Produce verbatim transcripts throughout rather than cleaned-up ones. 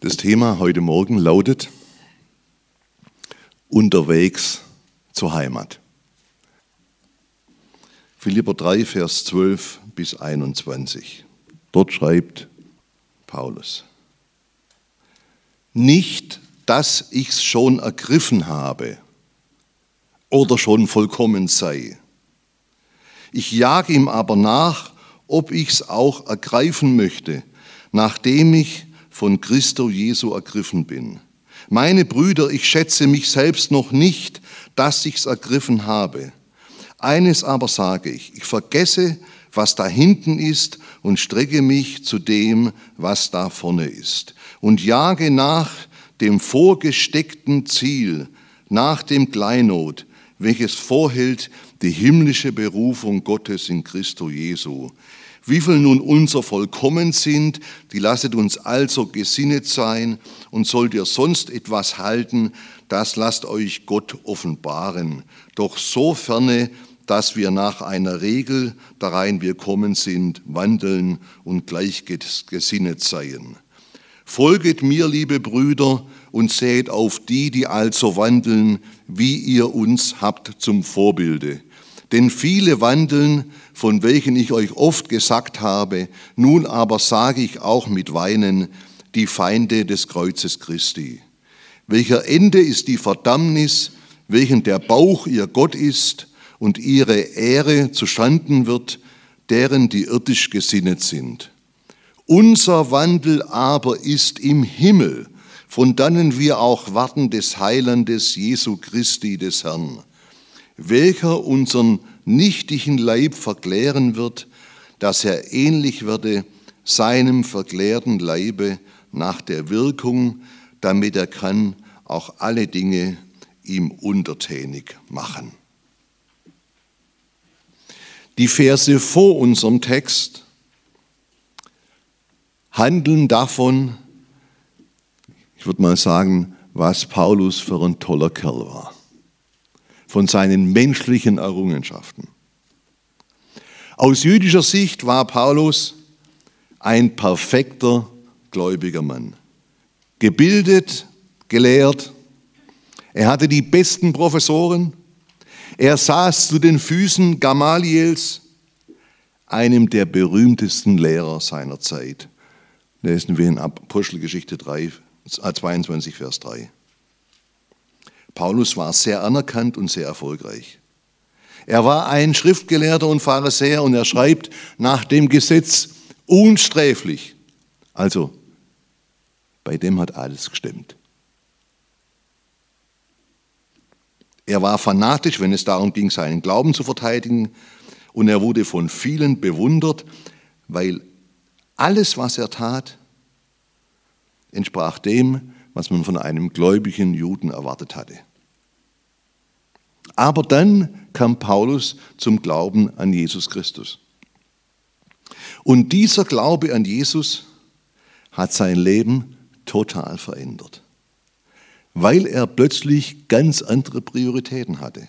Das Thema heute Morgen lautet Unterwegs zur Heimat. Philipper drei, Vers zwölf bis einundzwanzig. Dort schreibt Paulus: Nicht, dass ich's schon ergriffen habe oder schon vollkommen sei. Ich jage ihm aber nach, ob ich's auch ergreifen möchte, nachdem ich von Christo Jesu ergriffen bin. Meine Brüder, ich schätze mich selbst noch nicht, dass ich's ergriffen habe. Eines aber sage ich, ich vergesse, was da hinten ist und strecke mich zu dem, was da vorne ist. Und jage nach dem vorgesteckten Ziel, nach dem Kleinod, welches vorhält die himmlische Berufung Gottes in Christo Jesu. Wie viel nun unser vollkommen sind, die lasset uns also gesinnet sein, und sollt ihr sonst etwas halten, das lasst euch Gott offenbaren. Doch so ferne, dass wir nach einer Regel, darein wir kommen sind, wandeln und gleichgesinnet seien. Folget mir, liebe Brüder, und seht auf die, die also wandeln, wie ihr uns habt zum Vorbilde. Denn viele wandeln, von welchen ich euch oft gesagt habe, nun aber sage ich auch mit Weinen, die Feinde des Kreuzes Christi. Welcher Ende ist die Verdammnis, welchen der Bauch ihr Gott ist und ihre Ehre zustanden wird, deren die irdisch gesinnet sind. Unser Wandel aber ist im Himmel, von dannen wir auch warten des Heilandes Jesu Christi des Herrn, welcher unseren nichtigen Leib verklären wird, dass er ähnlich werde seinem verklärten Leibe nach der Wirkung, damit er kann auch alle Dinge ihm untertänig machen. Die Verse vor unserem Text handeln davon, ich würde mal sagen, was Paulus für ein toller Kerl war. Von seinen menschlichen Errungenschaften. Aus jüdischer Sicht war Paulus ein perfekter gläubiger Mann. Gebildet, gelehrt, er hatte die besten Professoren, er saß zu den Füßen Gamaliels, einem der berühmtesten Lehrer seiner Zeit. Lesen wir in Apostelgeschichte drei, zweiundzwanzig, Vers drei. Paulus war sehr anerkannt und sehr erfolgreich. Er war ein Schriftgelehrter und Pharisäer und er schreibt nach dem Gesetz unsträflich. Also, bei dem hat alles gestimmt. Er war fanatisch, wenn es darum ging, seinen Glauben zu verteidigen, und er wurde von vielen bewundert, weil alles, was er tat, entsprach dem, was man von einem gläubigen Juden erwartet hatte. Aber dann kam Paulus zum Glauben an Jesus Christus. Und dieser Glaube an Jesus hat sein Leben total verändert, weil er plötzlich ganz andere Prioritäten hatte.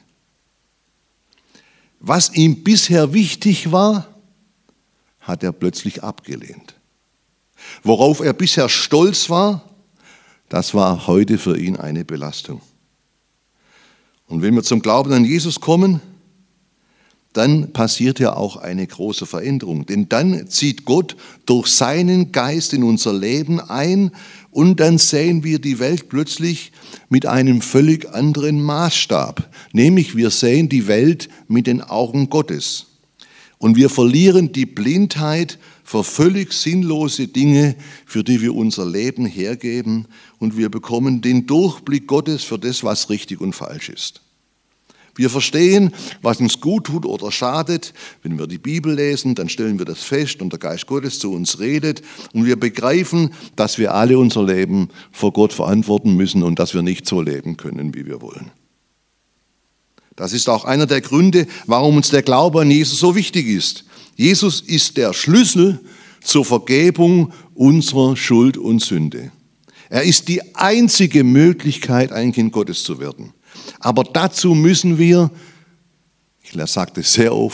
Was ihm bisher wichtig war, hat er plötzlich abgelehnt. Worauf er bisher stolz war, das war heute für ihn eine Belastung. Und wenn wir zum Glauben an Jesus kommen, dann passiert ja auch eine große Veränderung. Denn dann zieht Gott durch seinen Geist in unser Leben ein und dann sehen wir die Welt plötzlich mit einem völlig anderen Maßstab. Nämlich wir sehen die Welt mit den Augen Gottes. Und wir verlieren die Blindheit für völlig sinnlose Dinge, für die wir unser Leben hergeben, und wir bekommen den Durchblick Gottes für das, was richtig und falsch ist. Wir verstehen, was uns gut tut oder schadet. Wenn wir die Bibel lesen, dann stellen wir das fest und der Geist Gottes zu uns redet, und wir begreifen, dass wir alle unser Leben vor Gott verantworten müssen und dass wir nicht so leben können, wie wir wollen. Das ist auch einer der Gründe, warum uns der Glaube an Jesus so wichtig ist. Jesus ist der Schlüssel zur Vergebung unserer Schuld und Sünde. Er ist die einzige Möglichkeit, ein Kind Gottes zu werden. Aber dazu müssen wir, ich sage das sehr oft,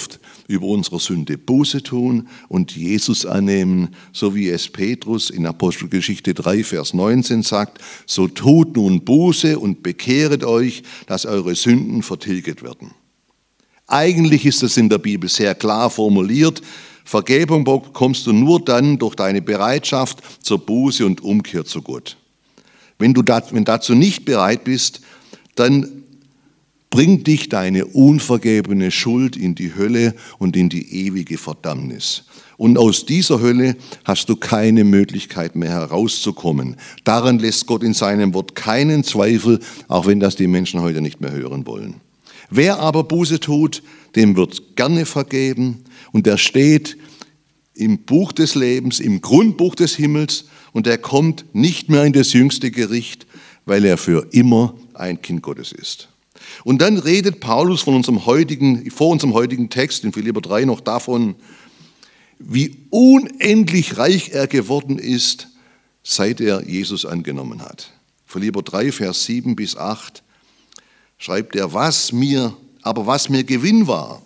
über unsere Sünde Buße tun und Jesus annehmen, so wie es Petrus in Apostelgeschichte drei, Vers neunzehn sagt, so tut nun Buße und bekehret euch, dass eure Sünden vertilgt werden. Eigentlich ist es in der Bibel sehr klar formuliert, Vergebung bekommst du nur dann durch deine Bereitschaft zur Buße und Umkehr zu Gott. Wenn du dazu nicht bereit bist, dann bringt dich deine unvergebene Schuld in die Hölle und in die ewige Verdammnis. Und aus dieser Hölle hast du keine Möglichkeit mehr herauszukommen. Daran lässt Gott in seinem Wort keinen Zweifel, auch wenn das die Menschen heute nicht mehr hören wollen. Wer aber Buße tut, dem wird gerne vergeben und er steht im Buch des Lebens, im Grundbuch des Himmels und er kommt nicht mehr in das jüngste Gericht, weil er für immer ein Kind Gottes ist. Und dann redet Paulus von unserem heutigen, vor unserem heutigen Text in Philipper drei noch davon, wie unendlich reich er geworden ist, seit er Jesus angenommen hat. Philipper drei, Vers sieben bis acht schreibt er, was mir, aber was mir Gewinn war,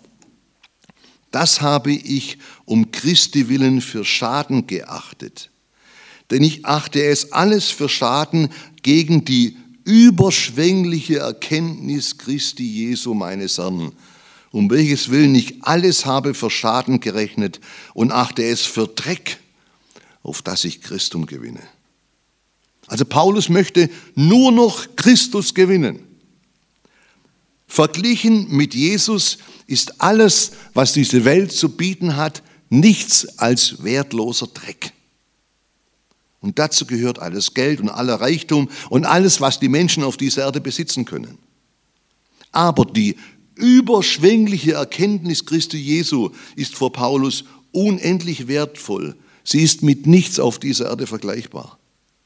das habe ich um Christi willen für Schaden geachtet. Denn ich achte es alles für Schaden gegen die überschwängliche Erkenntnis Christi Jesu meines Herrn, um welches Willen ich alles habe für Schaden gerechnet und achte es für Dreck, auf das ich Christum gewinne. Also Paulus möchte nur noch Christus gewinnen. Verglichen mit Jesus ist alles, was diese Welt zu bieten hat, nichts als wertloser Dreck. Und dazu gehört alles Geld und aller Reichtum und alles, was die Menschen auf dieser Erde besitzen können. Aber die überschwängliche Erkenntnis Christi Jesu ist vor Paulus unendlich wertvoll. Sie ist mit nichts auf dieser Erde vergleichbar.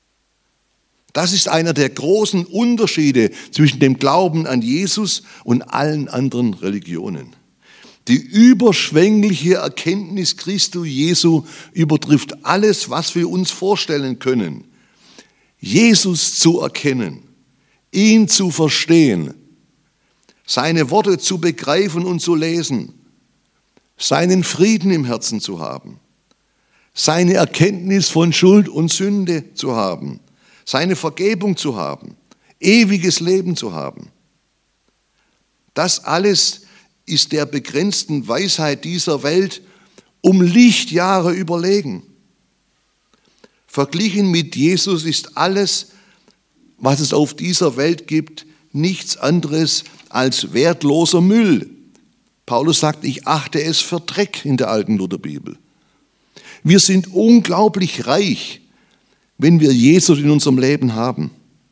Das ist einer der großen Unterschiede zwischen dem Glauben an Jesus und allen anderen Religionen. Die überschwängliche Erkenntnis Christi Jesu übertrifft alles, was wir uns vorstellen können. Jesus zu erkennen, ihn zu verstehen, seine Worte zu begreifen und zu lesen, seinen Frieden im Herzen zu haben, seine Erkenntnis von Schuld und Sünde zu haben, seine Vergebung zu haben, ewiges Leben zu haben. Das alles ist der begrenzten Weisheit dieser Welt um Lichtjahre überlegen. Verglichen mit Jesus ist alles, was es auf dieser Welt gibt, nichts anderes als wertloser Müll. Paulus sagt, ich achte es für Dreck in der alten Lutherbibel. Wir sind unglaublich reich, wenn wir Jesus in unserem Leben haben.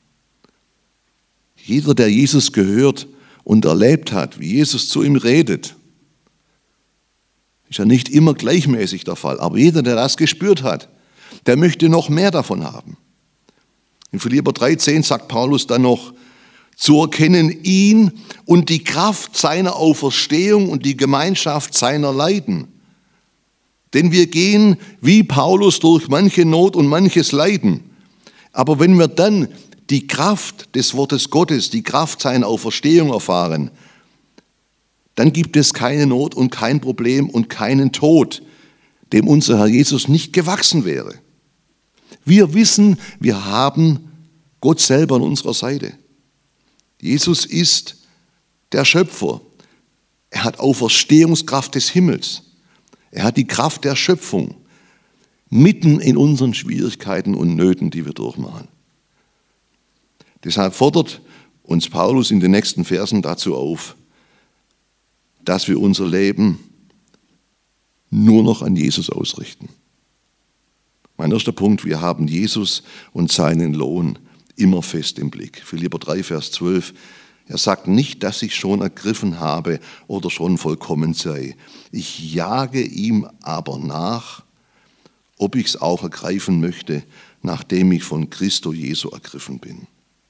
Jeder, der Jesus gehört und erlebt hat, wie Jesus zu ihm redet, ist ja nicht immer gleichmäßig der Fall, aber jeder, der das gespürt hat, der möchte noch mehr davon haben. In Philipper drei, zehn sagt Paulus dann noch, zu erkennen ihn und die Kraft seiner Auferstehung und die Gemeinschaft seiner Leiden. Denn wir gehen wie Paulus durch manche Not und manches Leiden. Aber wenn wir dann die Kraft des Wortes Gottes, die Kraft seiner Auferstehung erfahren, dann gibt es keine Not und kein Problem und keinen Tod, dem unser Herr Jesus nicht gewachsen wäre. Wir wissen, wir haben Gott selber an unserer Seite. Jesus ist der Schöpfer. Er hat Auferstehungskraft des Himmels. Er hat die Kraft der Schöpfung mitten in unseren Schwierigkeiten und Nöten, die wir durchmachen. Deshalb fordert uns Paulus in den nächsten Versen dazu auf, dass wir unser Leben nur noch an Jesus ausrichten. Mein erster Punkt, wir haben Jesus und seinen Lohn immer fest im Blick. Philipper drei, Vers zwölf, er sagt nicht, dass ich schon ergriffen habe oder schon vollkommen sei. Ich jage ihm aber nach, ob ich es auch ergreifen möchte, nachdem ich von Christo Jesu ergriffen bin.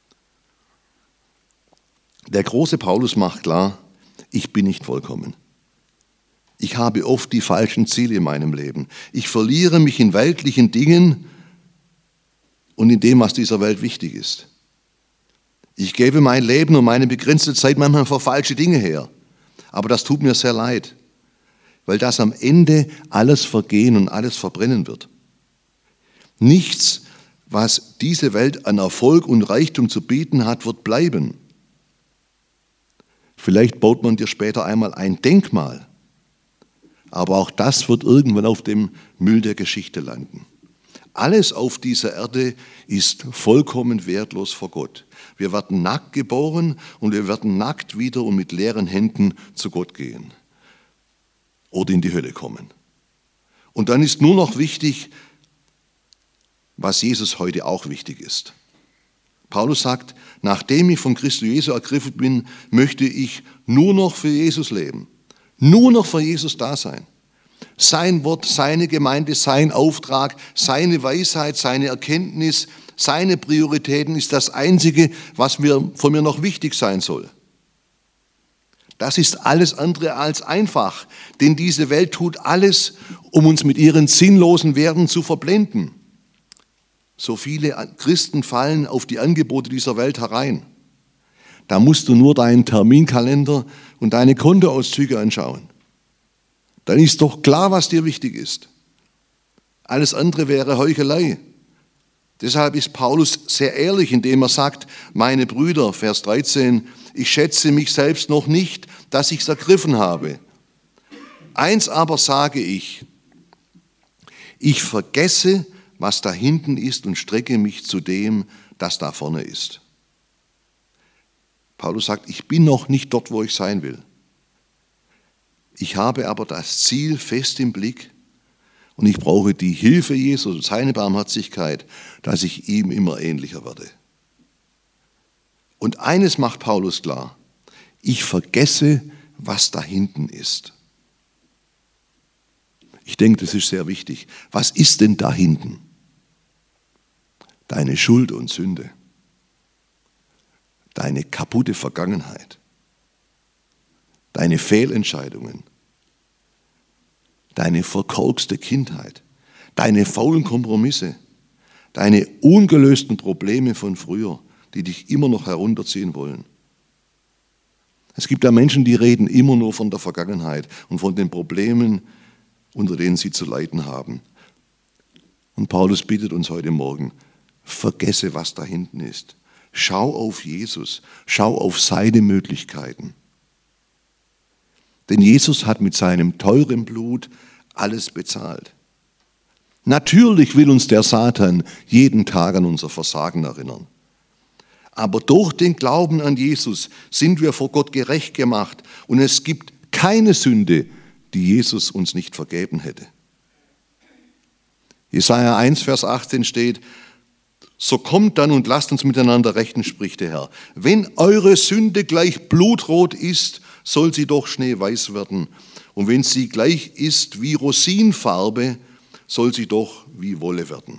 Der große Paulus macht klar, ich bin nicht vollkommen. Ich habe oft die falschen Ziele in meinem Leben. Ich verliere mich in weltlichen Dingen und in dem, was dieser Welt wichtig ist. Ich gebe mein Leben und meine begrenzte Zeit manchmal für falsche Dinge her. Aber das tut mir sehr leid. weil das am Ende alles vergehen und alles verbrennen wird. Nichts, was diese Welt an Erfolg und Reichtum zu bieten hat, wird bleiben. Vielleicht baut man dir später einmal ein Denkmal, aber auch das wird irgendwann auf dem Müll der Geschichte landen. Alles auf dieser Erde ist vollkommen wertlos vor Gott. Wir werden nackt geboren und wir werden nackt wieder und mit leeren Händen zu Gott gehen oder in die Hölle kommen. Und dann ist nur noch wichtig, was Jesus heute auch wichtig ist. Paulus sagt, nachdem ich von Christus Jesu ergriffen bin, möchte ich nur noch für Jesus leben. Nur noch für Jesus da sein. Sein Wort, seine Gemeinde, sein Auftrag, seine Weisheit, seine Erkenntnis, seine Prioritäten ist das Einzige, was mir, von mir noch wichtig sein soll. Das ist alles andere als einfach, denn diese Welt tut alles, um uns mit ihren sinnlosen Werten zu verblenden. So viele Christen fallen auf die Angebote dieser Welt herein. Da musst du nur deinen Terminkalender und deine Kontoauszüge anschauen. Dann ist doch klar, was dir wichtig ist. Alles andere wäre Heuchelei. Deshalb ist Paulus sehr ehrlich, indem er sagt, meine Brüder, Vers dreizehn, ich schätze mich selbst noch nicht, dass ich es ergriffen habe. Eins aber sage ich, ich vergesse, was da hinten ist und strecke mich zu dem, das da vorne ist. Paulus sagt, ich bin noch nicht dort, wo ich sein will. Ich habe aber das Ziel fest im Blick und ich brauche die Hilfe Jesu und seine Barmherzigkeit, dass ich ihm immer ähnlicher werde. Und eines macht Paulus klar, ich vergesse, was da hinten ist. Ich denke, das ist sehr wichtig. Was ist denn da hinten? Deine Schuld und Sünde. Deine kaputte Vergangenheit. Deine Fehlentscheidungen. Deine verkorkste Kindheit. Deine faulen Kompromisse. Deine ungelösten Probleme von früher, die dich immer noch herunterziehen wollen. Es gibt ja Menschen, die reden immer nur von der Vergangenheit und von den Problemen, unter denen sie zu leiden haben. Und Paulus bittet uns heute Morgen, vergesse, was da hinten ist. Schau auf Jesus, schau auf seine Möglichkeiten. Denn Jesus hat mit seinem teuren Blut alles bezahlt. Natürlich will uns der Satan jeden Tag an unser Versagen erinnern. Aber durch den Glauben an Jesus sind wir vor Gott gerecht gemacht und es gibt keine Sünde, die Jesus uns nicht vergeben hätte. Jesaja eins, Vers achtzehn steht, so kommt dann und lasst uns miteinander rechnen, spricht der Herr. Wenn eure Sünde gleich blutrot ist, soll sie doch schneeweiß werden. Und wenn sie gleich ist wie Rosinfarbe, soll sie doch wie Wolle werden.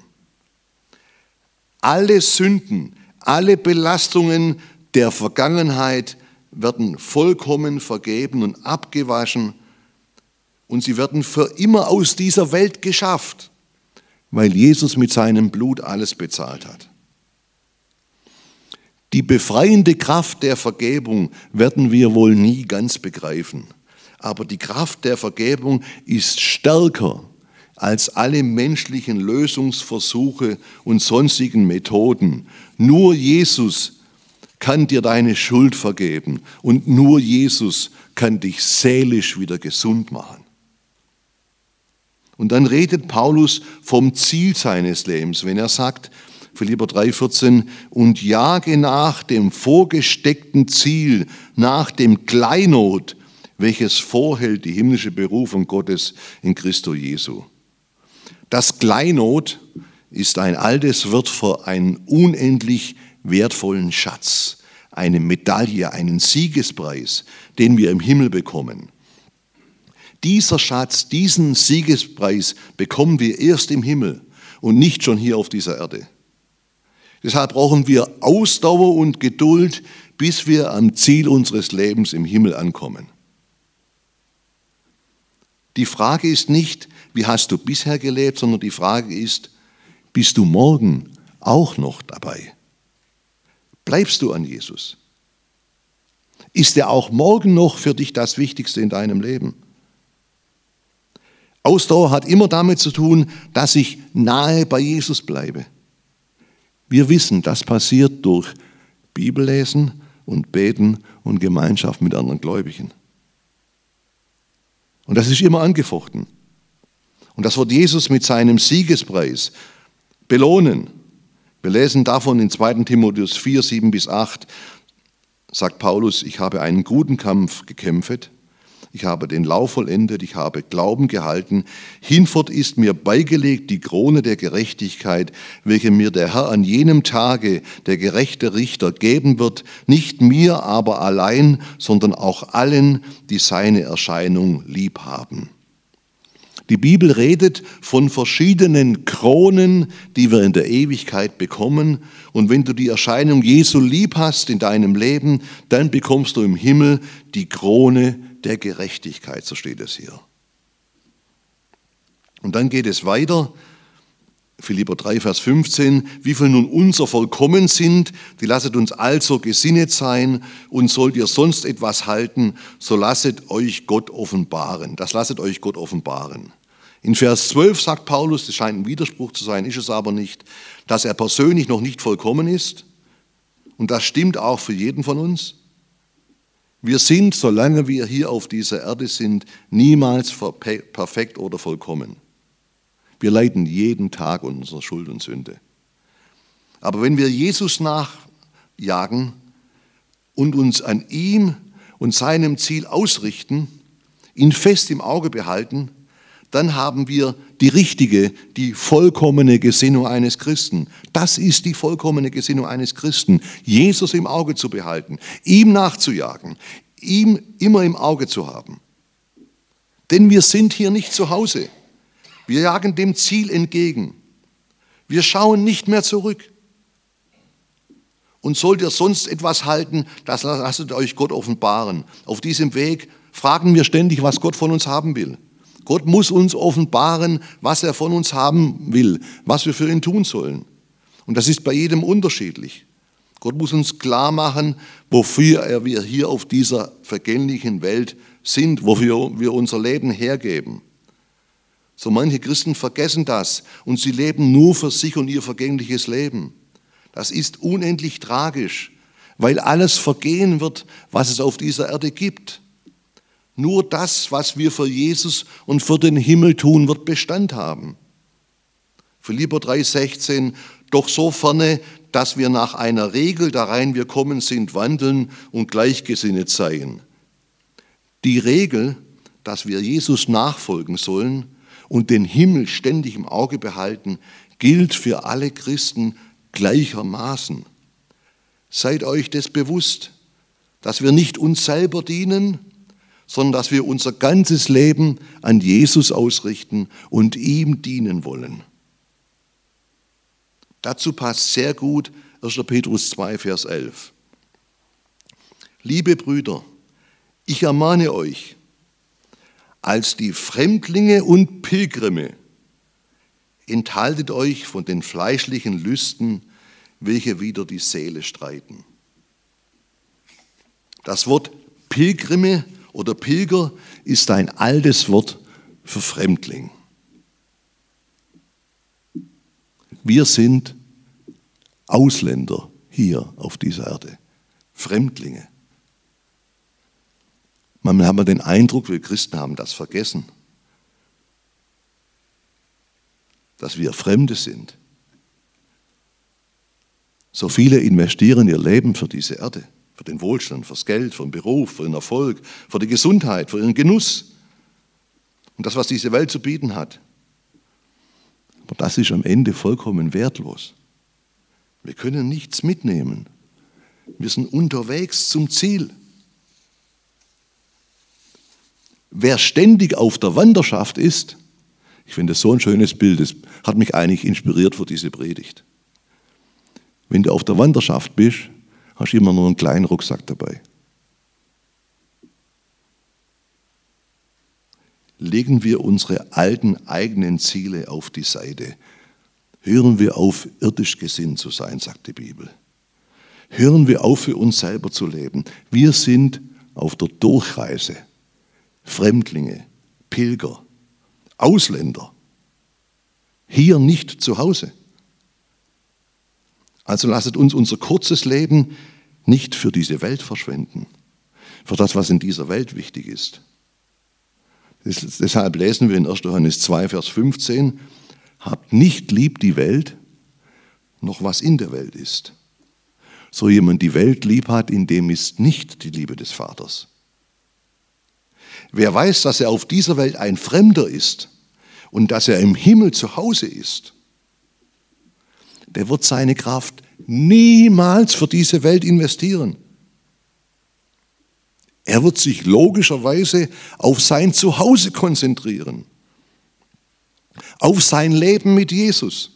Alle Sünden, alle Belastungen der Vergangenheit werden vollkommen vergeben und abgewaschen und sie werden für immer aus dieser Welt geschafft, weil Jesus mit seinem Blut alles bezahlt hat. Die befreiende Kraft der Vergebung werden wir wohl nie ganz begreifen, aber die Kraft der Vergebung ist stärker als alle menschlichen Lösungsversuche und sonstigen Methoden. Nur Jesus kann dir deine Schuld vergeben und nur Jesus kann dich seelisch wieder gesund machen. Und dann redet Paulus vom Ziel seines Lebens, wenn er sagt, Philipper drei, vierzehn, und jage nach dem vorgesteckten Ziel, nach dem Kleinod, welches vorhält die himmlische Berufung Gottes in Christo Jesu. Das Kleinod ist ein altes Wort für einen unendlich wertvollen Schatz, eine Medaille, einen Siegespreis, den wir im Himmel bekommen. Dieser Schatz, diesen Siegespreis bekommen wir erst im Himmel und nicht schon hier auf dieser Erde. Deshalb brauchen wir Ausdauer und Geduld, bis wir am Ziel unseres Lebens im Himmel ankommen. Die Frage ist nicht, wie hast du bisher gelebt, sondern die Frage ist, bist du morgen auch noch dabei? Bleibst du an Jesus? Ist er auch morgen noch für dich das Wichtigste in deinem Leben? Ausdauer hat immer damit zu tun, dass ich nahe bei Jesus bleibe. Wir wissen, das passiert durch Bibellesen und Beten und Gemeinschaft mit anderen Gläubigen. Und das ist immer angefochten. Und das wird Jesus mit seinem Siegespreis belohnen. Wir lesen davon in zweiter Timotheus vier, sieben bis acht, sagt Paulus, ich habe einen guten Kampf gekämpft, ich habe den Lauf vollendet, ich habe Glauben gehalten, hinfort ist mir beigelegt die Krone der Gerechtigkeit, welche mir der Herr an jenem Tage, der gerechte Richter, geben wird, nicht mir aber allein, sondern auch allen, die seine Erscheinung lieb haben. Die Bibel redet von verschiedenen Kronen, die wir in der Ewigkeit bekommen. Und wenn du die Erscheinung Jesu lieb hast in deinem Leben, dann bekommst du im Himmel die Krone der Gerechtigkeit, so steht es hier. Und dann geht es weiter, Philipper drei, Vers fünfzehn, wie viel nun unser vollkommen sind, die lasset uns also gesinnet sein, und sollt ihr sonst etwas halten, so lasset euch Gott offenbaren. Das lasset euch Gott offenbaren. In Vers zwölf sagt Paulus, das scheint ein Widerspruch zu sein, ist es aber nicht, dass er persönlich noch nicht vollkommen ist. Und das stimmt auch für jeden von uns. Wir sind, solange wir hier auf dieser Erde sind, niemals perfekt oder vollkommen. Wir leiden jeden Tag unter unserer Schuld und Sünde. Aber wenn wir Jesus nachjagen und uns an ihm und seinem Ziel ausrichten, ihn fest im Auge behalten, dann haben wir die richtige, die vollkommene Gesinnung eines Christen. Das ist die vollkommene Gesinnung eines Christen, Jesus im Auge zu behalten, ihm nachzujagen, ihm immer im Auge zu haben. Denn wir sind hier nicht zu Hause. Wir jagen dem Ziel entgegen. Wir schauen nicht mehr zurück. Und sollt ihr sonst etwas halten, das lasst euch Gott offenbaren. Auf diesem Weg fragen wir ständig, was Gott von uns haben will. Gott muss uns offenbaren, was er von uns haben will, was wir für ihn tun sollen. Und das ist bei jedem unterschiedlich. Gott muss uns klar machen, wofür wir hier auf dieser vergänglichen Welt sind, wofür wir unser Leben hergeben. So manche Christen vergessen das und sie leben nur für sich und ihr vergängliches Leben. Das ist unendlich tragisch, weil alles vergehen wird, was es auf dieser Erde gibt. Nur das, was wir für Jesus und für den Himmel tun, wird Bestand haben. Philipper drei, sechzehn, doch so ferne, dass wir nach einer Regel darein wir kommen sind, wandeln und gleichgesinnet seien. Die Regel, dass wir Jesus nachfolgen sollen und den Himmel ständig im Auge behalten, gilt für alle Christen gleichermaßen. Seid euch des bewusst, dass wir nicht uns selber dienen, sondern dass wir unser ganzes Leben an Jesus ausrichten und ihm dienen wollen. Dazu passt sehr gut erster Petrus zwei, Vers elf. Liebe Brüder, ich ermahne euch, als die Fremdlinge und Pilgrimme, enthaltet euch von den fleischlichen Lüsten, welche wider die Seele streiten. Das Wort Pilgrime oder Pilger ist ein altes Wort für Fremdling. Wir sind Ausländer hier auf dieser Erde, Fremdlinge. Manchmal haben wir den Eindruck, wir Christen haben das vergessen, dass wir Fremde sind. So viele investieren ihr Leben für diese Erde, für den Wohlstand, fürs Geld, für den Beruf, für den Erfolg, für die Gesundheit, für ihren Genuss und das, was diese Welt zu bieten hat. Aber das ist am Ende vollkommen wertlos. Wir können nichts mitnehmen. Wir sind unterwegs zum Ziel. Wer ständig auf der Wanderschaft ist, ich finde das so ein schönes Bild, das hat mich eigentlich inspiriert für diese Predigt. Wenn du auf der Wanderschaft bist, hast du immer nur einen kleinen Rucksack dabei. Legen wir unsere alten eigenen Ziele auf die Seite. Hören wir auf, irdisch gesinnt zu sein, sagt die Bibel. Hören wir auf, für uns selber zu leben. Wir sind auf der Durchreise. Fremdlinge, Pilger, Ausländer, hier nicht zu Hause. Also lasset uns unser kurzes Leben nicht für diese Welt verschwenden, für das, was in dieser Welt wichtig ist. Deshalb lesen wir in erster Johannes zwei, Vers fünfzehn, habt nicht lieb die Welt, noch was in der Welt ist. So jemand die Welt lieb hat, in dem ist nicht die Liebe des Vaters. Wer weiß, dass er auf dieser Welt ein Fremder ist und dass er im Himmel zu Hause ist, der wird seine Kraft niemals für diese Welt investieren. Er wird sich logischerweise auf sein Zuhause konzentrieren, auf sein Leben mit Jesus.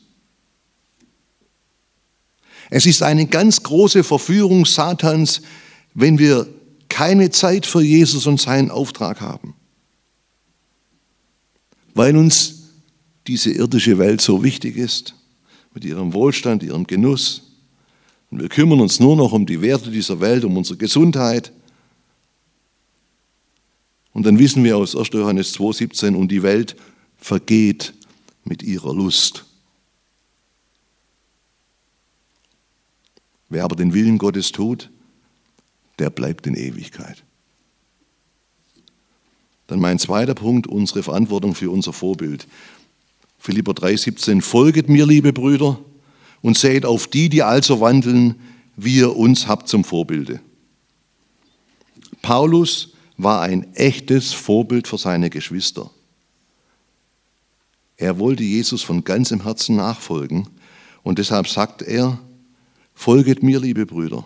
Es ist eine ganz große Verführung Satans, wenn wir keine Zeit für Jesus und seinen Auftrag haben. Weil uns diese irdische Welt so wichtig ist, mit ihrem Wohlstand, ihrem Genuss. Und wir kümmern uns nur noch um die Werte dieser Welt, um unsere Gesundheit. Und dann wissen wir aus erster Johannes zwei, siebzehn, und die Welt vergeht mit ihrer Lust. Wer aber den Willen Gottes tut, der bleibt in Ewigkeit. Dann mein zweiter Punkt, unsere Verantwortung für unser Vorbild. Philipper drei, siebzehn, folget mir, liebe Brüder, und seht auf die, die also wandeln, wie ihr uns habt zum Vorbilde. Paulus war ein echtes Vorbild für seine Geschwister. Er wollte Jesus von ganzem Herzen nachfolgen und deshalb sagt er, folget mir, liebe Brüder.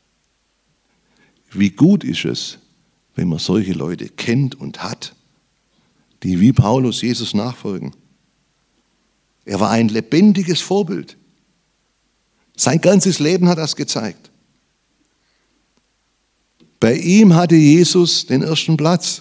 Wie gut ist es, wenn man solche Leute kennt und hat, die wie Paulus Jesus nachfolgen. Er war ein lebendiges Vorbild. Sein ganzes Leben hat das gezeigt. Bei ihm hatte Jesus den ersten Platz.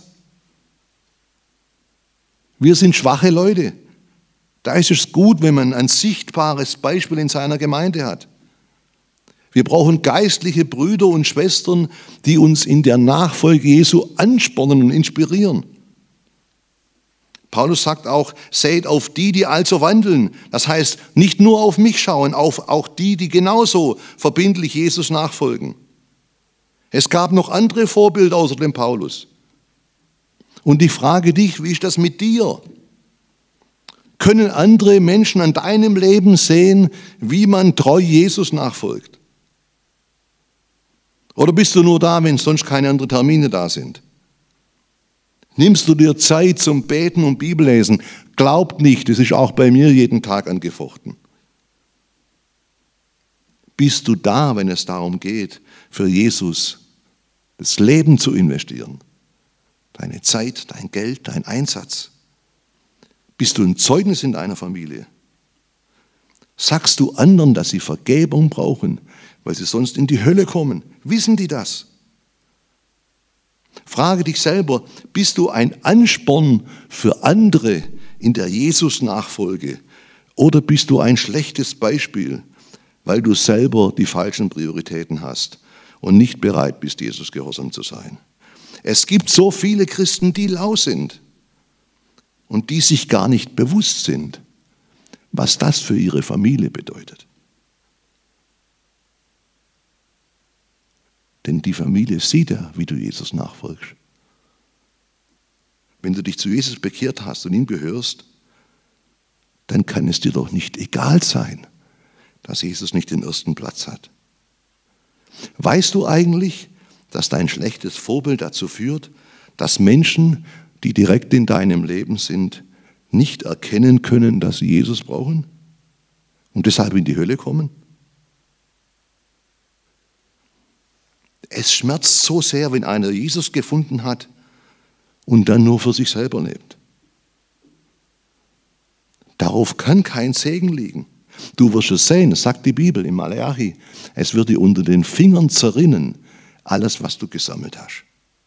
Wir sind schwache Leute. Da ist es gut, wenn man ein sichtbares Beispiel in seiner Gemeinde hat. Wir brauchen geistliche Brüder und Schwestern, die uns in der Nachfolge Jesu anspornen und inspirieren. Paulus sagt auch, seht auf die, die also wandeln. Das heißt, nicht nur auf mich schauen, auf auch die, die genauso verbindlich Jesus nachfolgen. Es gab noch andere Vorbilder außer dem Paulus. Und ich frage dich, wie ist das mit dir? Können andere Menschen an deinem Leben sehen, wie man treu Jesus nachfolgt? Oder bist du nur da, wenn sonst keine anderen Termine da sind? Nimmst du dir Zeit zum Beten und Bibellesen? Glaubt nicht, das ist auch bei mir jeden Tag angefochten. Bist du da, wenn es darum geht, für Jesus das Leben zu investieren? Deine Zeit, dein Geld, dein Einsatz. Bist du ein Zeugnis in deiner Familie? Sagst du anderen, dass sie Vergebung brauchen, weil sie sonst in die Hölle kommen? Wissen die das? Frage dich selber, bist du ein Ansporn für andere in der Jesus-Nachfolge oder bist du ein schlechtes Beispiel, weil du selber die falschen Prioritäten hast und nicht bereit bist, Jesus gehorsam zu sein? Es gibt so viele Christen, die lau sind und die sich gar nicht bewusst sind, was das für ihre Familie bedeutet. Denn die Familie sieht ja, wie du Jesus nachfolgst. Wenn du dich zu Jesus bekehrt hast und ihm gehörst, dann kann es dir doch nicht egal sein, dass Jesus nicht den ersten Platz hat. Weißt du eigentlich, dass dein schlechtes Vorbild dazu führt, dass Menschen, die direkt in deinem Leben sind, nicht erkennen können, dass sie Jesus brauchen und deshalb in die Hölle kommen? Es schmerzt so sehr, wenn einer Jesus gefunden hat und dann nur für sich selber lebt. Darauf kann kein Segen liegen. Du wirst es sehen, das sagt die Bibel im Malachi, es wird dir unter den Fingern zerrinnen, alles, was du gesammelt hast.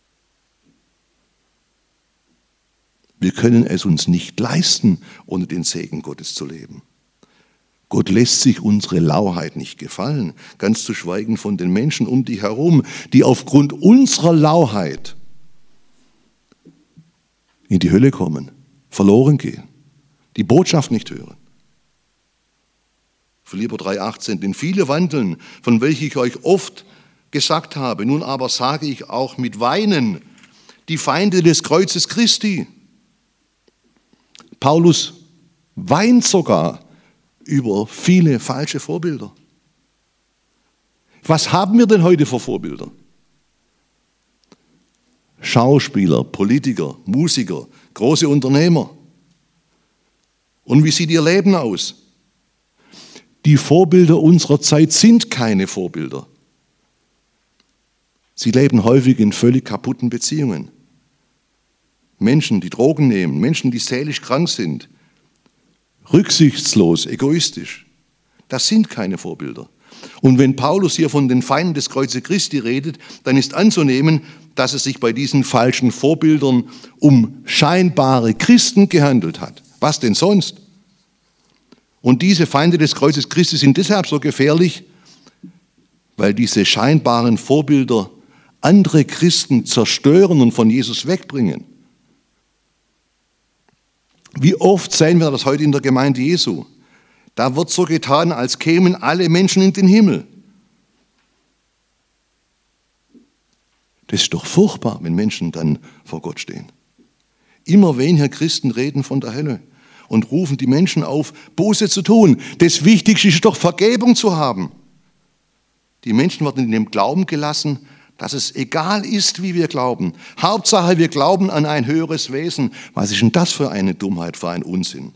Wir können es uns nicht leisten, ohne den Segen Gottes zu leben. Gott lässt sich unsere Lauheit nicht gefallen, ganz zu schweigen von den Menschen um dich herum, die aufgrund unserer Lauheit in die Hölle kommen, verloren gehen, die Botschaft nicht hören. Philipper drei achtzehn, denn viele wandeln, von welchen ich euch oft gesagt habe, nun aber sage ich auch mit Weinen, die Feinde des Kreuzes Christi. Paulus weint sogar über viele falsche Vorbilder. Was haben wir denn heute für Vorbilder? Schauspieler, Politiker, Musiker, große Unternehmer. Und wie sieht ihr Leben aus? Die Vorbilder unserer Zeit sind keine Vorbilder. Sie leben häufig in völlig kaputten Beziehungen. Menschen, die Drogen nehmen, Menschen, die seelisch krank sind, rücksichtslos, egoistisch. Das sind keine Vorbilder. Und wenn Paulus hier von den Feinden des Kreuzes Christi redet, dann ist anzunehmen, dass es sich bei diesen falschen Vorbildern um scheinbare Christen gehandelt hat. Was denn sonst? Und diese Feinde des Kreuzes Christi sind deshalb so gefährlich, weil diese scheinbaren Vorbilder andere Christen zerstören und von Jesus wegbringen. Wie oft sehen wir das heute in der Gemeinde Jesu? Da wird so getan, als kämen alle Menschen in den Himmel. Das ist doch furchtbar, wenn Menschen dann vor Gott stehen. Immer weniger Christen reden von der Hölle und rufen die Menschen auf, Buße zu tun. Das Wichtigste ist doch, Vergebung zu haben. Die Menschen werden in dem Glauben gelassen, dass es egal ist, wie wir glauben. Hauptsache, wir glauben an ein höheres Wesen. Was ist denn das für eine Dummheit, für ein Unsinn?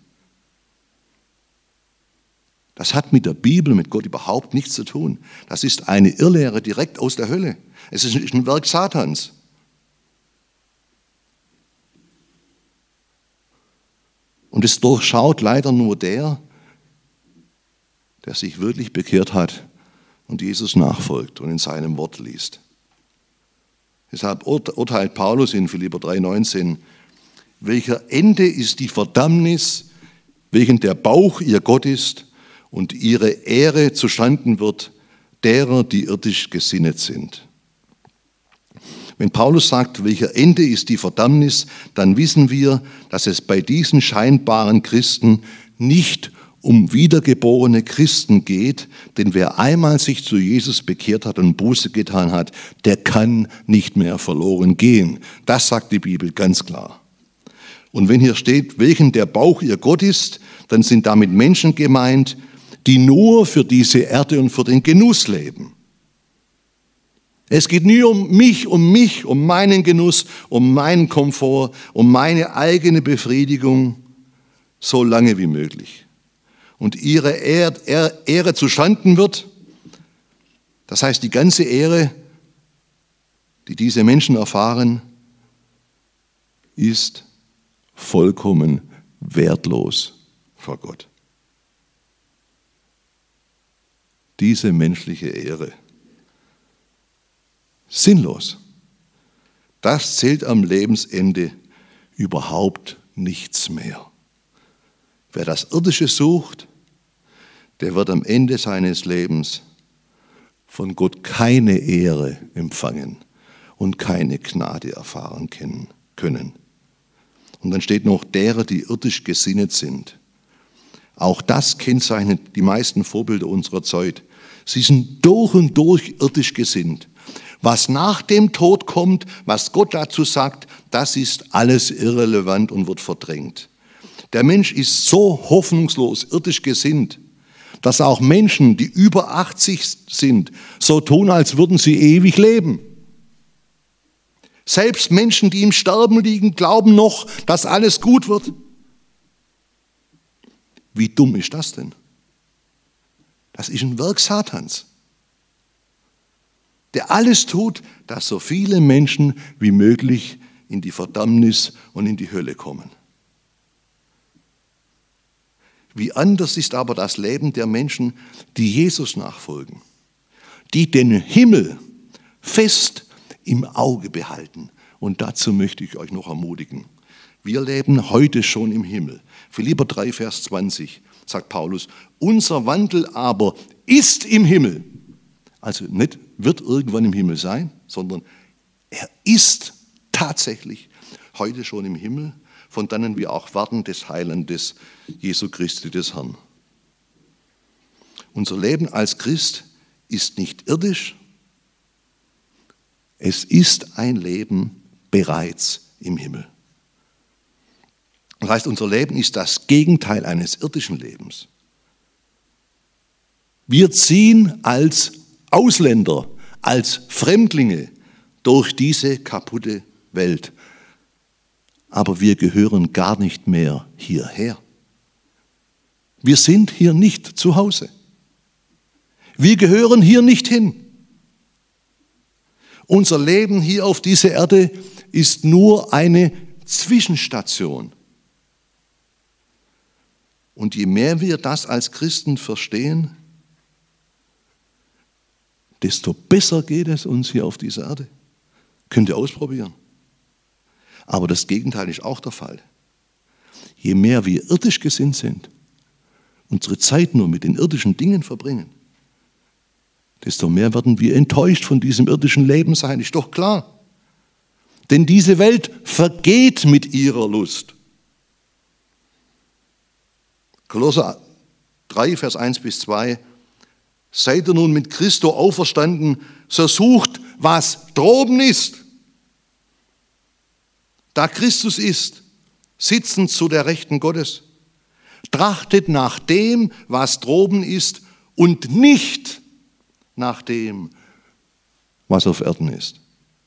Das hat mit der Bibel, mit Gott überhaupt nichts zu tun. Das ist eine Irrlehre direkt aus der Hölle. Es ist ein Werk Satans. Und es durchschaut leider nur der, der sich wirklich bekehrt hat und Jesus nachfolgt und in seinem Wort liest. Deshalb urteilt Paulus in Philipper drei neunzehn, welcher Ende ist die Verdammnis, wegen der Bauch ihr Gott ist und ihre Ehre zustanden wird, derer, die irdisch gesinnet sind. Wenn Paulus sagt, welcher Ende ist die Verdammnis, dann wissen wir, dass es bei diesen scheinbaren Christen nicht um wiedergeborene Christen geht, denn wer einmal sich zu Jesus bekehrt hat und Buße getan hat, der kann nicht mehr verloren gehen. Das sagt die Bibel ganz klar. Und wenn hier steht, welchen der Bauch ihr Gott ist, dann sind damit Menschen gemeint, die nur für diese Erde und für den Genuss leben. Es geht nie um mich, um mich, um meinen Genuss, um meinen Komfort, um meine eigene Befriedigung, so lange wie möglich. Und ihre Ehre, Ehre zustanden wird, das heißt die ganze Ehre, die diese Menschen erfahren, ist vollkommen wertlos vor Gott. Diese menschliche Ehre. Sinnlos. Das zählt am Lebensende überhaupt nichts mehr. Wer das Irdische sucht, der wird am Ende seines Lebens von Gott keine Ehre empfangen und keine Gnade erfahren können. Und dann steht noch, derer, die irdisch gesinnet sind. Auch das kennzeichnet die meisten Vorbilder unserer Zeit. Sie sind durch und durch irdisch gesinnt. Was nach dem Tod kommt, was Gott dazu sagt, das ist alles irrelevant und wird verdrängt. Der Mensch ist so hoffnungslos irdisch gesinnt, dass auch Menschen, die über achtzig sind, so tun, als würden sie ewig leben. Selbst Menschen, die im Sterben liegen, glauben noch, dass alles gut wird. Wie dumm ist das denn? Das ist ein Werk Satans, der alles tut, dass so viele Menschen wie möglich in die Verdammnis und in die Hölle kommen. Wie anders ist aber das Leben der Menschen, die Jesus nachfolgen, die den Himmel fest im Auge behalten. Und dazu möchte ich euch noch ermutigen. Wir leben heute schon im Himmel. Philipper drei, Vers zwanzig sagt Paulus, unser Wandel aber ist im Himmel. Also nicht wird irgendwann im Himmel sein, sondern er ist tatsächlich heute schon im Himmel, von denen wir auch warten des Heilandes Jesu Christi des Herrn. Unser Leben als Christ ist nicht irdisch, es ist ein Leben bereits im Himmel. Das heißt, unser Leben ist das Gegenteil eines irdischen Lebens. Wir ziehen als Ausländer, als Fremdlinge durch diese kaputte Welt. Aber wir gehören gar nicht mehr hierher. Wir sind hier nicht zu Hause. Wir gehören hier nicht hin. Unser Leben hier auf dieser Erde ist nur eine Zwischenstation. Und je mehr wir das als Christen verstehen, desto besser geht es uns hier auf dieser Erde. Könnt ihr ausprobieren. Aber das Gegenteil ist auch der Fall. Je mehr wir irdisch gesinnt sind, unsere Zeit nur mit den irdischen Dingen verbringen, desto mehr werden wir enttäuscht von diesem irdischen Leben sein. Ist doch klar. Denn diese Welt vergeht mit ihrer Lust. Kolosser drei, Vers eins bis zwei. Seid ihr nun mit Christo auferstanden, so sucht, was droben ist. Da Christus ist, sitzend zu der Rechten Gottes. Trachtet nach dem, was droben ist und nicht nach dem, was auf Erden ist.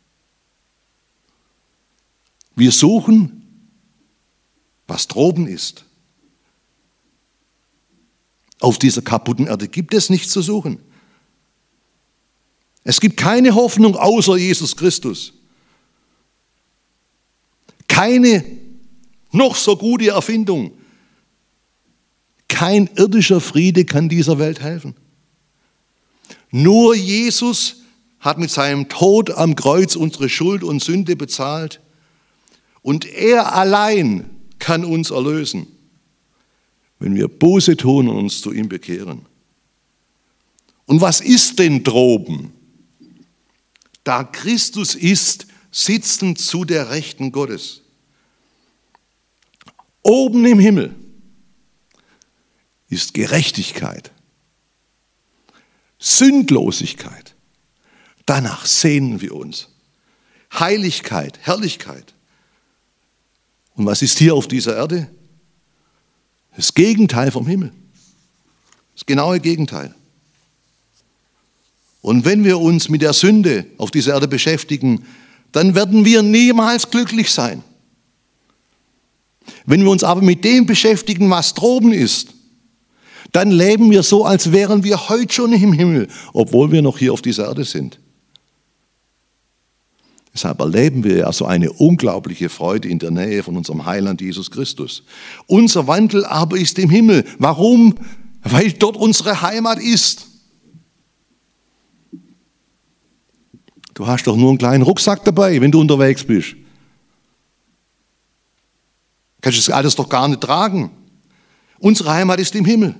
Wir suchen, was droben ist. Auf dieser kaputten Erde gibt es nichts zu suchen. Es gibt keine Hoffnung außer Jesus Christus. Keine noch so gute Erfindung. Kein irdischer Friede kann dieser Welt helfen. Nur Jesus hat mit seinem Tod am Kreuz unsere Schuld und Sünde bezahlt. Und er allein kann uns erlösen, wenn wir Buße tun und uns zu ihm bekehren. Und was ist denn droben? Da Christus ist, sitzend zu der Rechten Gottes. Oben im Himmel ist Gerechtigkeit, Sündlosigkeit. Danach sehnen wir uns. Heiligkeit, Herrlichkeit. Und was ist hier auf dieser Erde? Das Gegenteil vom Himmel. Das genaue Gegenteil. Und wenn wir uns mit der Sünde auf dieser Erde beschäftigen, dann werden wir niemals glücklich sein. Wenn wir uns aber mit dem beschäftigen, was droben ist, dann leben wir so, als wären wir heute schon im Himmel, obwohl wir noch hier auf dieser Erde sind. Deshalb erleben wir ja so eine unglaubliche Freude in der Nähe von unserem Heiland Jesus Christus. Unser Wandel aber ist im Himmel. Warum? Weil dort unsere Heimat ist. Du hast doch nur einen kleinen Rucksack dabei, wenn du unterwegs bist. Kannst du das alles doch gar nicht tragen. Unsere Heimat ist im Himmel.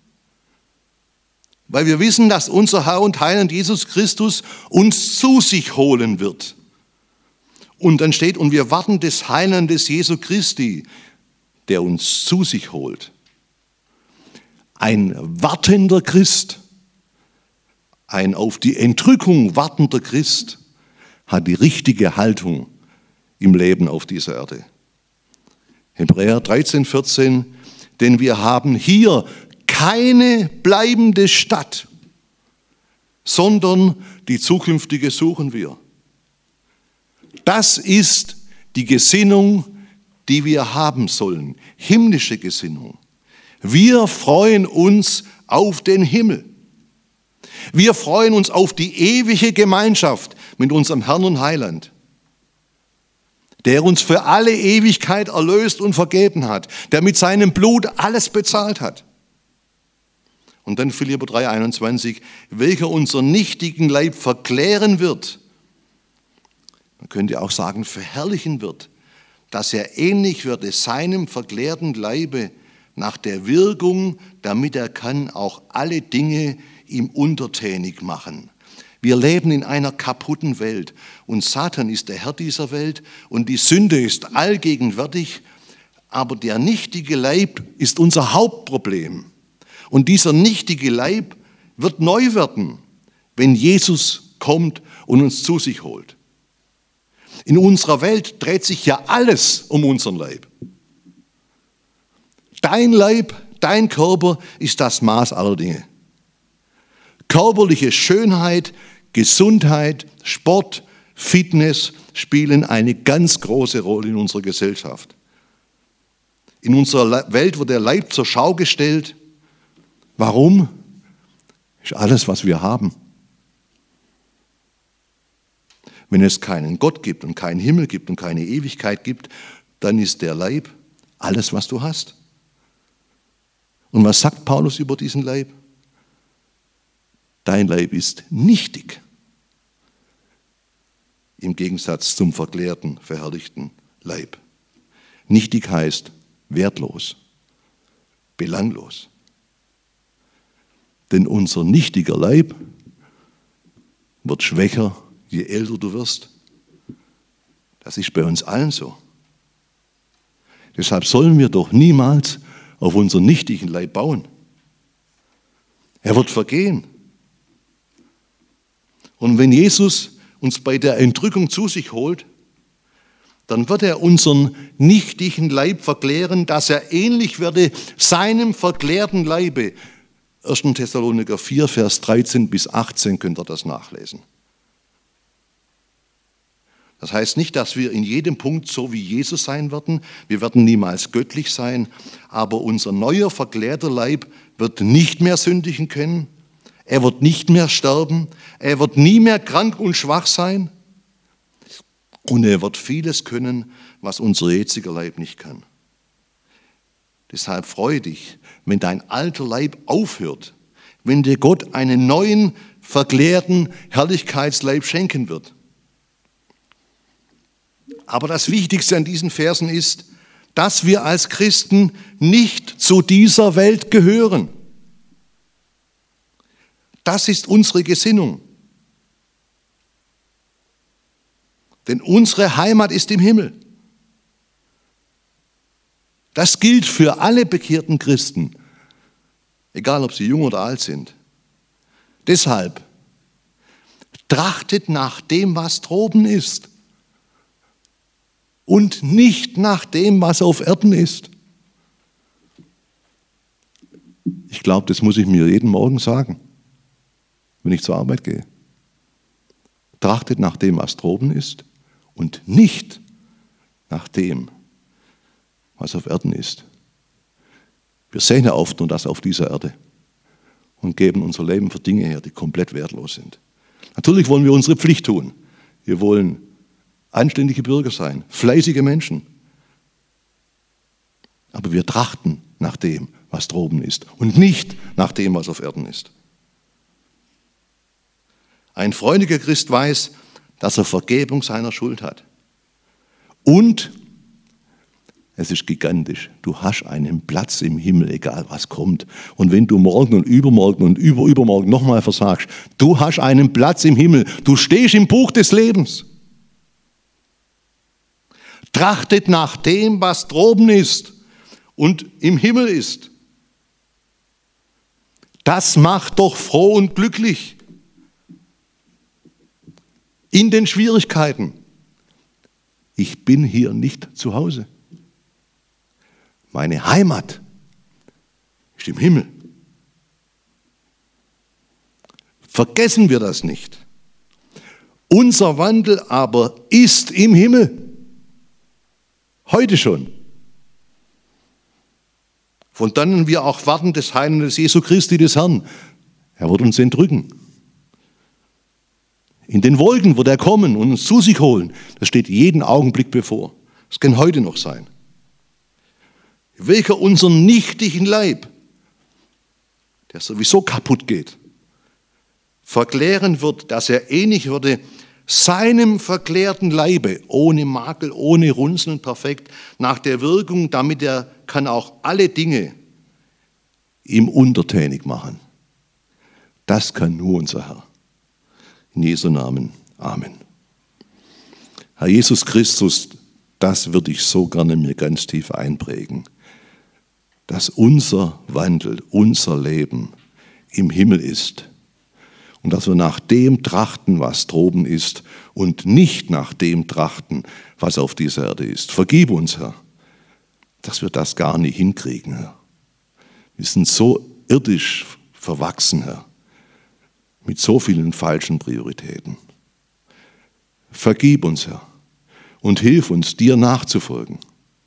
Weil wir wissen, dass unser Herr und Heiland Jesus Christus uns zu sich holen wird. Und dann steht, und wir warten des Heilandes Jesu Christi, der uns zu sich holt. Ein wartender Christ, ein auf die Entrückung wartender Christ, hat die richtige Haltung im Leben auf dieser Erde. Hebräer dreizehn, vierzehn, denn wir haben hier keine bleibende Stadt, sondern die zukünftige suchen wir. Das ist die Gesinnung, die wir haben sollen, himmlische Gesinnung. Wir freuen uns auf den Himmel. Wir freuen uns auf die ewige Gemeinschaft mit unserem Herrn und Heiland, der uns für alle Ewigkeit erlöst und vergeben hat, der mit seinem Blut alles bezahlt hat. Und dann Philipper drei, einundzwanzig, welcher unseren nichtigen Leib verklären wird, man könnte auch sagen, verherrlichen wird, dass er ähnlich würde seinem verklärten Leibe nach der Wirkung, damit er kann auch alle Dinge ihm untertänig machen. Wir leben in einer kaputten Welt und Satan ist der Herr dieser Welt und die Sünde ist allgegenwärtig. Aber der nichtige Leib ist unser Hauptproblem. Und dieser nichtige Leib wird neu werden, wenn Jesus kommt und uns zu sich holt. In unserer Welt dreht sich ja alles um unseren Leib. Dein Leib, dein Körper ist das Maß aller Dinge. Körperliche Schönheit, Gesundheit, Sport, Fitness spielen eine ganz große Rolle in unserer Gesellschaft. In unserer Welt wird der Leib zur Schau gestellt. Warum? Ist alles, was wir haben. Wenn es keinen Gott gibt und keinen Himmel gibt und keine Ewigkeit gibt, dann ist der Leib alles, was du hast. Und was sagt Paulus über diesen Leib? Dein Leib ist nichtig. Im Gegensatz zum verklärten, verherrlichten Leib. Nichtig heißt wertlos, belanglos. Denn unser nichtiger Leib wird schwächer, je älter du wirst. Das ist bei uns allen so. Deshalb sollen wir doch niemals auf unseren nichtigen Leib bauen. Er wird vergehen. Und wenn Jesus uns bei der Entrückung zu sich holt, dann wird er unseren nichtigen Leib verklären, dass er ähnlich werde seinem verklärten Leibe. erster Thessaloniker vier, Vers dreizehn bis achtzehn könnt ihr das nachlesen. Das heißt nicht, dass wir in jedem Punkt so wie Jesus sein werden. Wir werden niemals göttlich sein, aber unser neuer, verklärter Leib wird nicht mehr sündigen können. Er wird nicht mehr sterben. Er wird nie mehr krank und schwach sein. Und er wird vieles können, was unser jetziger Leib nicht kann. Deshalb freue dich, wenn dein alter Leib aufhört, wenn dir Gott einen neuen, verklärten Herrlichkeitsleib schenken wird. Aber das Wichtigste an diesen Versen ist, dass wir als Christen nicht zu dieser Welt gehören. Das ist unsere Gesinnung. Denn unsere Heimat ist im Himmel. Das gilt für alle bekehrten Christen, egal ob sie jung oder alt sind. Deshalb trachtet nach dem, was droben ist und nicht nach dem, was auf Erden ist. Ich glaube, das muss ich mir jeden Morgen sagen, wenn ich zur Arbeit gehe. Trachtet nach dem, was droben ist und nicht nach dem, was auf Erden ist. Wir sehen ja oft nur das auf dieser Erde und geben unser Leben für Dinge her, die komplett wertlos sind. Natürlich wollen wir unsere Pflicht tun. Wir wollen anständige Bürger sein, fleißige Menschen. Aber wir trachten nach dem, was droben ist und nicht nach dem, was auf Erden ist. Ein freudiger Christ weiß, dass er Vergebung seiner Schuld hat. Und es ist gigantisch. Du hast einen Platz im Himmel, egal was kommt. Und wenn du morgen und übermorgen und überübermorgen nochmal versagst, du hast einen Platz im Himmel. Du stehst im Buch des Lebens. Trachtet nach dem, was droben ist und im Himmel ist. Das macht doch froh und glücklich. In den Schwierigkeiten. Ich bin hier nicht zu Hause. Meine Heimat ist im Himmel. Vergessen wir das nicht. Unser Wandel aber ist im Himmel. Heute schon. Von dannen wir auch warten des Heiligen des Jesu Christi des Herrn. Er wird uns entrücken. In den Wolken wird er kommen und uns zu sich holen. Das steht jeden Augenblick bevor. Das kann heute noch sein. Welcher unseren nichtigen Leib, der sowieso kaputt geht, verklären wird, dass er ähnlich würde seinem verklärten Leibe, ohne Makel, ohne Runzeln, perfekt, nach der Wirkung, damit er kann auch alle Dinge ihm untertänig machen. Das kann nur unser Herr. In Jesu Namen. Amen. Herr Jesus Christus, Das würde ich so gerne mir ganz tief einprägen, dass unser Wandel, unser Leben im Himmel ist und dass wir nach dem trachten, was droben ist und nicht nach dem trachten, was auf dieser Erde ist. Vergib uns, Herr, dass wir das gar nicht hinkriegen, Herr. Wir sind so irdisch verwachsen, Herr, mit so vielen falschen Prioritäten. Vergib uns, Herr, und hilf uns, dir nachzufolgen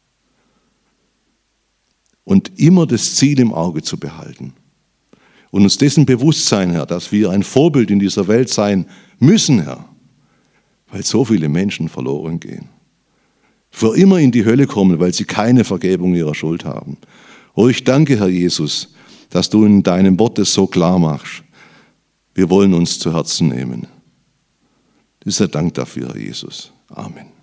und immer das Ziel im Auge zu behalten und uns dessen bewusst sein, Herr, dass wir ein Vorbild in dieser Welt sein müssen, Herr, weil so viele Menschen verloren gehen, für immer in die Hölle kommen, weil sie keine Vergebung ihrer Schuld haben. Oh, ich danke, Herr Jesus, dass du in deinem Wort es so klar machst. Wir wollen uns zu Herzen nehmen. Dieser Dank dafür, Herr Jesus. Amen.